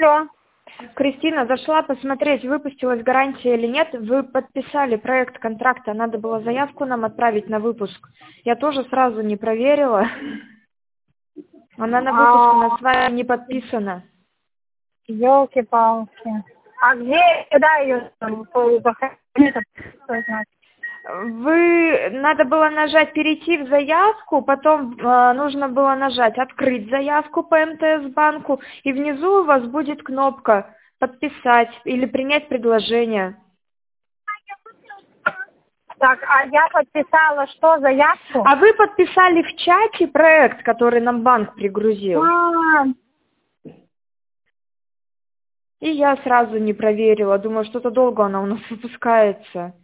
Алло. Кристина, зашла посмотреть, выпустилась гарантия или нет. Вы подписали проект контракта, надо было заявку нам отправить на выпуск. Я тоже сразу не проверила. Она на выпуск у нас с вами не подписана. Ёлки-палки. А где, куда ее Надо было нажать «Перейти в заявку», потом нужно было нажать «Открыть заявку по МТС банку», и внизу у вас будет кнопка «Подписать» или «Принять предложение». Так, а я подписала что, заявку? А вы подписали в чате проект, который нам банк пригрузил. И я сразу не проверила, думаю, что-то долго она у нас выпускается.